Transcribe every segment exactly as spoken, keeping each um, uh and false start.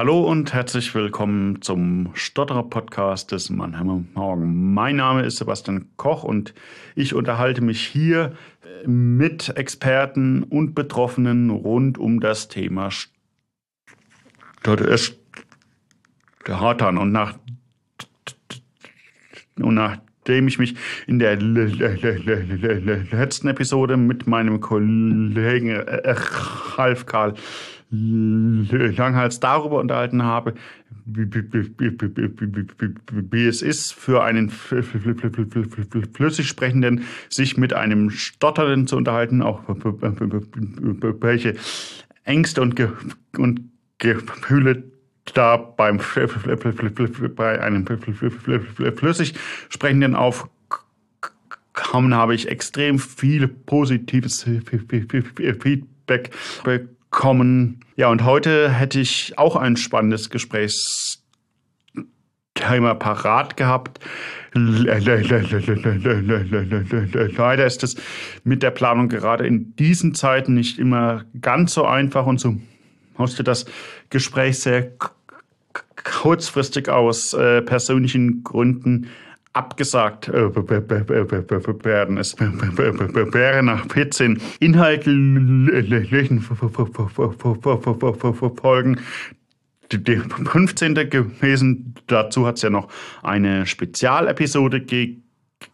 Hallo und herzlich willkommen zum Stotterer-Podcast des Mannheimer Morgen. Mein Name ist Sebastian Koch und ich unterhalte mich hier mit Experten und Betroffenen rund um das Thema Stottern. Und nach und nachdem ich mich in der letzten Episode mit meinem Kollegen Ralf Karl Langhals darüber unterhalten habe, wie, wie es ist, für einen flüssig Sprechenden sich mit einem Stotternden zu unterhalten, auch welche Ängste und, Ge und Gefühle da beim bei einem flüssig Sprechenden aufkommen, habe ich extrem viel positives Feedback bekommen. Ja, und heute hätte ich auch ein spannendes Gesprächsthema parat gehabt. Leider ist es mit der Planung gerade in diesen Zeiten nicht immer ganz so einfach und so musste das Gespräch sehr kurzfristig aus äh, persönlichen Gründen abgesagt äh, werden. Es wäre nach vierzehn inhaltlichen Folgen die fünfzehnte gewesen. Dazu hat es ja noch eine Spezialepisode gegeben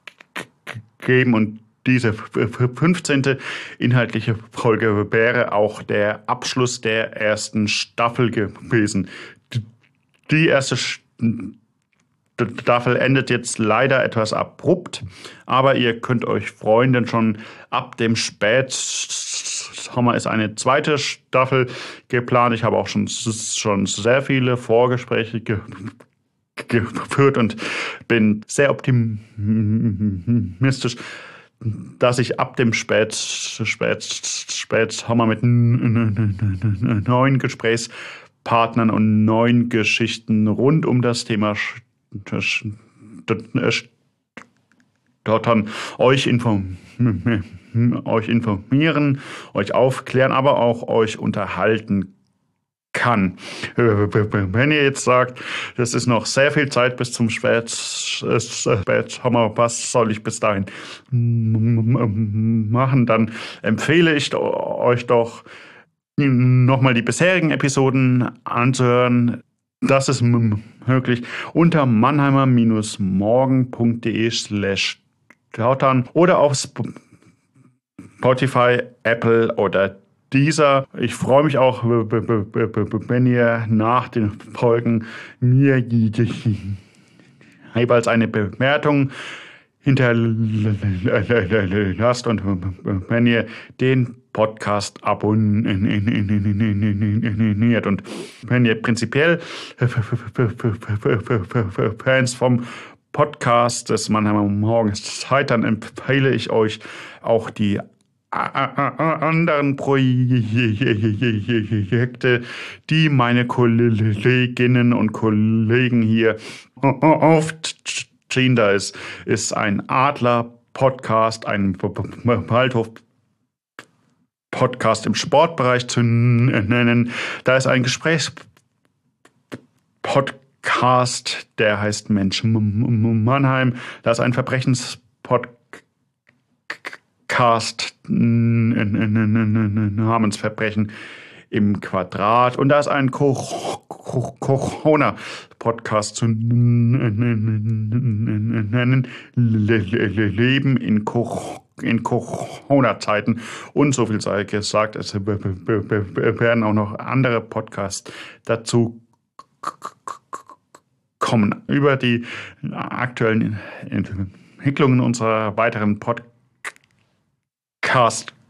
und diese fünfzehnte inhaltliche Folge wäre auch der Abschluss der ersten Staffel gewesen. Die erste Staffel endet jetzt leider etwas abrupt, aber ihr könnt euch freuen, denn schon ab dem Spätsommer ist eine zweite Staffel geplant. Ich habe auch schon, schon sehr viele Vorgespräche ge geführt und bin sehr optimistisch, dass ich ab dem Spät, Spät, Spätsommer mit neuen Gesprächspartnern und neuen Geschichten rund um das Thema Stottern euch informieren, euch informieren, euch aufklären, aber auch euch unterhalten kann. Wenn ihr jetzt sagt, das ist noch sehr viel Zeit bis zum Spätsommer, was soll ich bis dahin machen, dann empfehle ich euch doch, nochmal die bisherigen Episoden anzuhören. Das ist möglich unter mannheimer-morgen.de slash stottern oder auf Spotify, Apple oder Dieser. Ich freue mich auch, wenn ihr nach den Folgen mir jeweils eine Bewertung hinterlasst und wenn ihr den Podcast abonniert. Und wenn ihr prinzipiell Fans vom Podcast des Mannheimer Morgens seid, dann empfehle ich euch auch die anderen Projekte, die meine Kolleginnen und Kollegen hier aufziehen. Da ist, ist ein Adler-Podcast, ein Waldhof-Podcast im Sportbereich zu nennen. Da ist ein Gesprächspodcast, der heißt Mensch Mannheim. Da ist ein Verbrechenspodcast Namensverbrechen im Quadrat. Und da ist ein Corona-Podcast zu nennen, Leben in Corona-Zeiten. Und so viel sei gesagt, es werden auch noch andere Podcasts dazu kommen. Über die aktuellen Entwicklungen unserer weiteren Podcasts Cast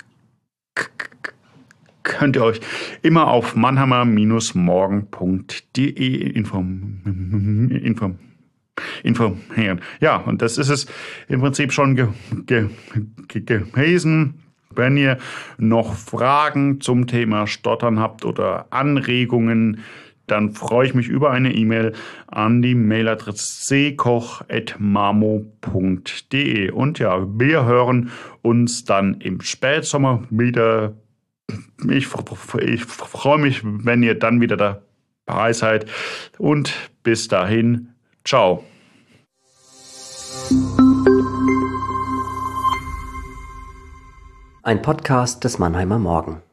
könnt ihr euch immer auf mannheimer-morgen punkt de informieren. Ja, und das ist es im Prinzip schon ge ge ge gewesen. Wenn ihr noch Fragen zum Thema Stottern habt oder Anregungen, dann freue ich mich über eine E-Mail an die Mailadresse c koch at mamo punkt de. Und ja, wir hören uns dann im Spätsommer wieder. Ich, ich freue mich, wenn ihr dann wieder Weisheit und bis dahin, ciao. Ein Podcast des Mannheimer Morgen.